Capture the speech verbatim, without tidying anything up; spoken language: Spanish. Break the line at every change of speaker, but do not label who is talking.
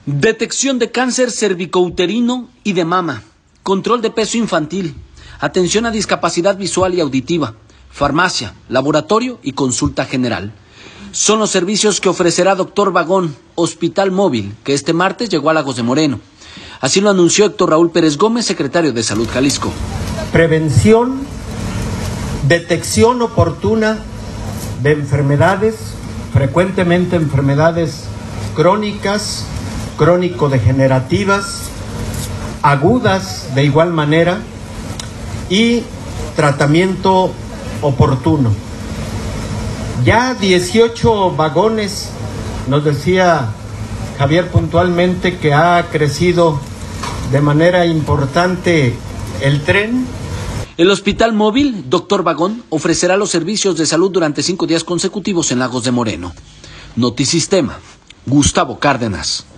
Detección de cáncer cervicouterino y de mama, control de peso infantil, atención a discapacidad visual y auditiva, farmacia, laboratorio y consulta general. Son los servicios que ofrecerá Doctor Vagón, Hospital Móvil, que este martes llegó a Lagos de Moreno. Así lo anunció Héctor Raúl Pérez Gómez, secretario de Salud Jalisco.
Prevención, detección oportuna de enfermedades, frecuentemente enfermedades crónicas, crónico-degenerativas, agudas de igual manera, y tratamiento oportuno. Ya dieciocho vagones, nos decía Javier puntualmente que ha crecido de manera importante el tren.
El Hospital Móvil, Doctor Vagón, ofrecerá los servicios de salud durante cinco días consecutivos en Lagos de Moreno. Notisistema, Gustavo Cárdenas.